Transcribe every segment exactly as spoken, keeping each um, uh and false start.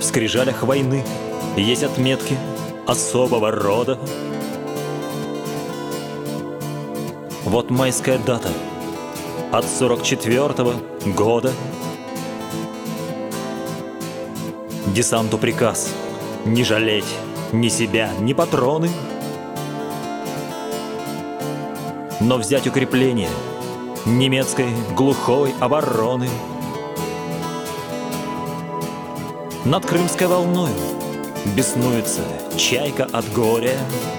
скрижалях войны есть отметки особого рода. Вот майская дата от сорок четвёртого года. Десанту приказ не жалеть ни себя, ни патроны, но взять укрепление немецкой глухой обороны. Над Крымской волною беснуется чайка от горя.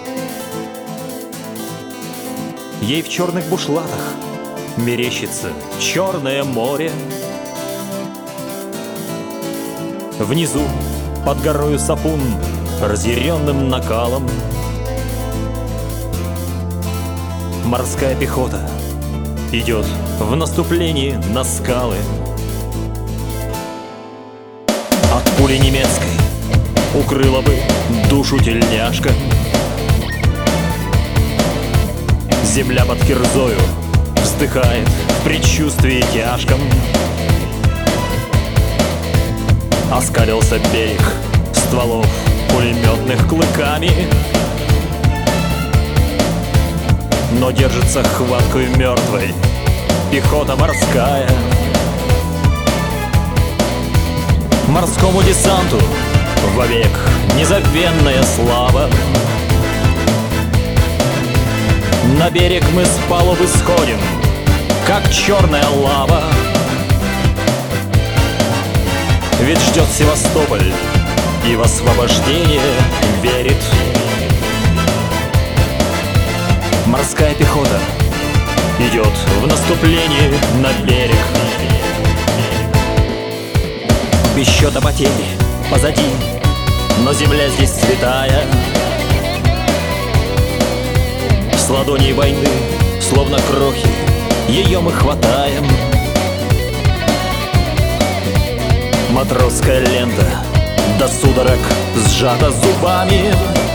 Ей в черных бушлатах мерещится Черное море. Внизу, под горою Сапун, разъяренным накалом, морская пехота идет в наступлении на скалы. От пули немецкой укрыла бы душу тельняшка. Земля под кирзою вздыхает в предчувствии тяжком. Оскалился берег стволов пулеметных клыками, но держится хваткою мертвой пехота морская. Морскому десанту вовек незабвенная слава. На берег мы с палубы сходим, как черная лава. Ведь ждет Севастополь и в освобождение верит. Морская пехота идет в наступлении на берег. Без счета потерь позади, но земля здесь святая. С ладоней войны, словно крохи, ее мы хватаем. Матросская лента до судорог сжата зубами.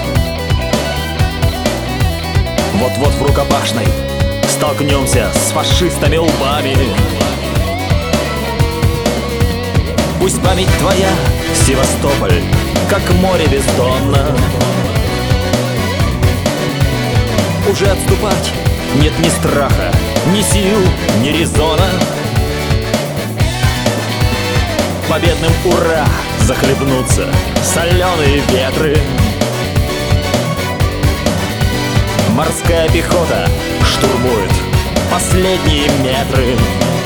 Вот-вот в рукопашной столкнемся с фашистами лбами. Пусть память твоя, Севастополь, как море бездонно. Уже отступать нет ни страха, ни сил, ни резона. Победным ура захлебнутся соленые ветры. Морская пехота штурмует последние метры.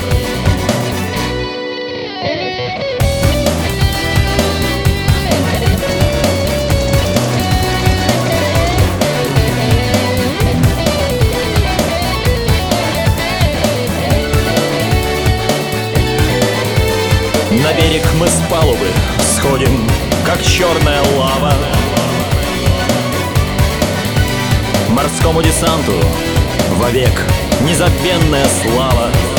На берег мы с палубы сходим, как черная лава. Морскому десанту вовек незабвенная слава.